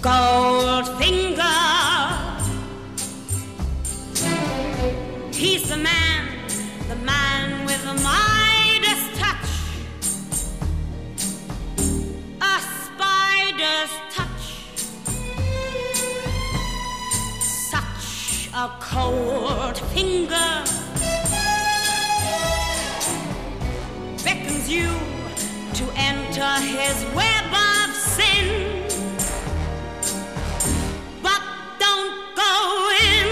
Goldfinger. He's the man with the Midas touch, a spider's touch, such a cold finger beckons you to enter his web of sin. But don't go in.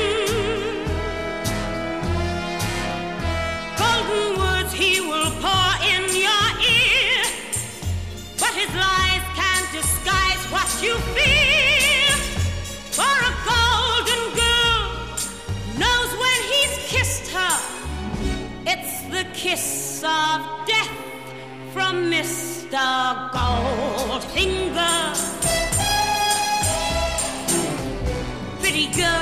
Golden words he will pour in your ear, but his lies can't disguise what you feel. For a golden girl knows when he's kissed her, it's the kiss of death from Mr. Goldfinger. Pretty girl,